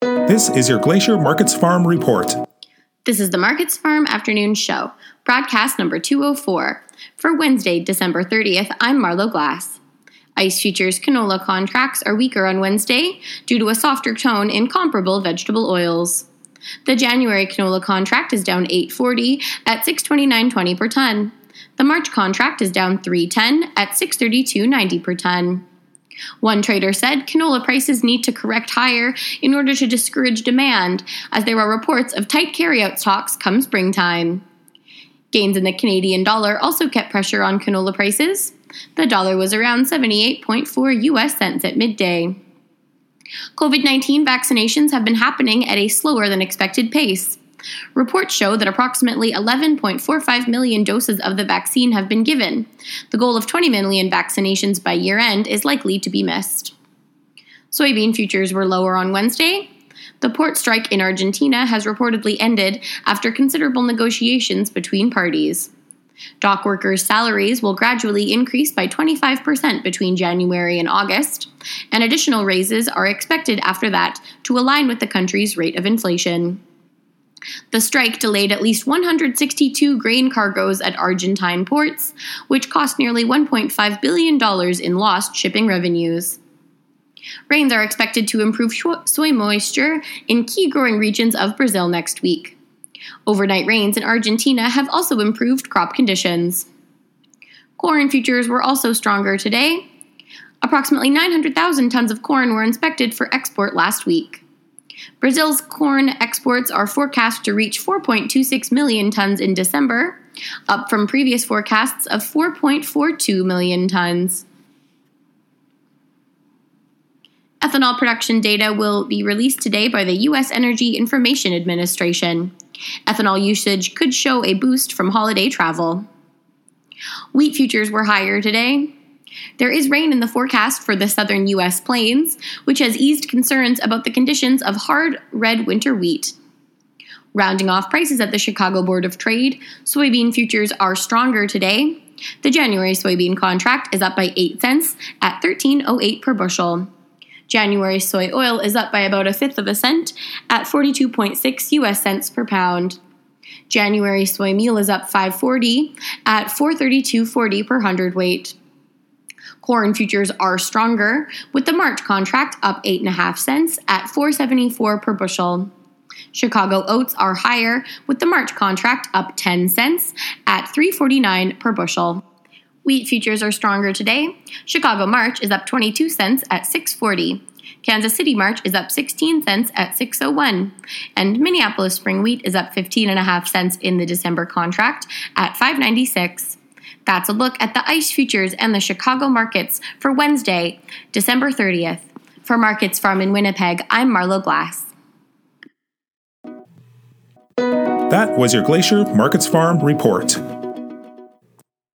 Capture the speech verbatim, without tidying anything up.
This is your Glacier Markets Farm Report. This is the Markets Farm Afternoon Show, broadcast number two oh four. For Wednesday, December thirtieth, I'm Marlo Glass. ICE futures canola contracts are weaker on Wednesday due to a softer tone in comparable vegetable oils. The January canola contract is down eight forty at six twenty-nine twenty per ton. The March contract is down three ten at six thirty-two ninety per ton. One trader said canola prices need to correct higher in order to discourage demand, as there are reports of tight carryout stocks come springtime. Gains in the Canadian dollar also kept pressure on canola prices. The dollar was around seventy-eight point four U S cents at midday. COVID nineteen vaccinations have been happening at a slower than expected pace. Reports show that approximately eleven point four five million doses of the vaccine have been given. The goal of twenty million vaccinations by year-end is likely to be missed. Soybean futures were lower on Wednesday. The port strike in Argentina has reportedly ended after considerable negotiations between parties. Dock workers' salaries will gradually increase by twenty-five percent between January and August, and additional raises are expected after that to align with the country's rate of inflation. The strike delayed at least one hundred sixty-two grain cargoes at Argentine ports, which cost nearly one point five billion dollars in lost shipping revenues. Rains are expected to improve soy moisture in key growing regions of Brazil next week. Overnight rains in Argentina have also improved crop conditions. Corn futures were also stronger today. Approximately nine hundred thousand tons of corn were inspected for export last week. Brazil's corn exports are forecast to reach four point two six million tons in December, up from previous forecasts of four point four two million tons. Ethanol production data will be released today by the U S Energy Information Administration. Ethanol usage could show a boost from holiday travel. Wheat futures were higher today. There is rain in the forecast for the southern U S plains, which has eased concerns about the conditions of hard red winter wheat. Rounding off prices at the Chicago Board of Trade, soybean futures are stronger today. The January soybean contract is up by eight cents at thirteen oh eight per bushel. January soy oil is up by about a fifth of a cent at forty-two point six U S cents per pound. January soy meal is up five forty at four thirty-two forty per hundredweight. Corn futures are stronger, with the March contract up eight point five cents at four seventy-four per bushel. Chicago oats are higher, with the March contract up ten cents at three forty-nine per bushel. Wheat futures are stronger today. Chicago March is up twenty-two cents at six forty. Kansas City March is up sixteen cents at six oh one. And Minneapolis spring wheat is up fifteen point five cents in the December contract at five ninety-six. That's a look at the ICE futures and the Chicago markets for Wednesday, December thirtieth. For Markets Farm in Winnipeg, I'm Marlo Glass. That was your Glacier Markets Farm Report.